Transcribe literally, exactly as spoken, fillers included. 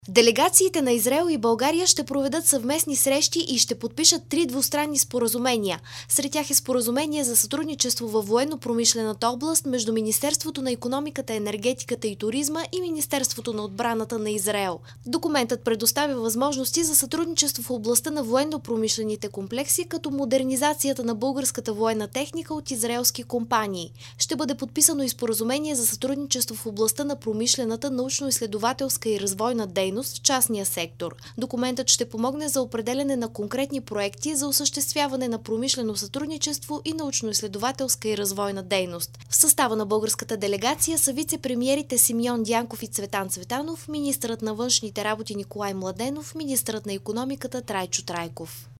Делегациите на Израел и България ще проведат съвместни срещи и ще подпишат три двустранни споразумения. Сред тях е споразумение за сътрудничество във военно-промишлената област между Министерството на икономиката, енергетиката и туризма и Министерството на отбраната на Израел. Документът предоставя възможности за сътрудничество в областта на военно-промишлените комплекси, като модернизацията на българската военна техника от израелски компании. Ще бъде подписано и споразумение за сътрудничество в областта на промишлената, научно-изследователска и развойна дейност в частния сектор. Документът ще помогне за определяне на конкретни проекти за осъществяване на промишлено сътрудничество и научно-изследователска и развойна дейност. В състава на българската делегация са вице-премиерите Симеон Дянков и Цветан Цветанов, министърът на външните работи Николай Младенов, министърът на икономиката Трайчо Трайков.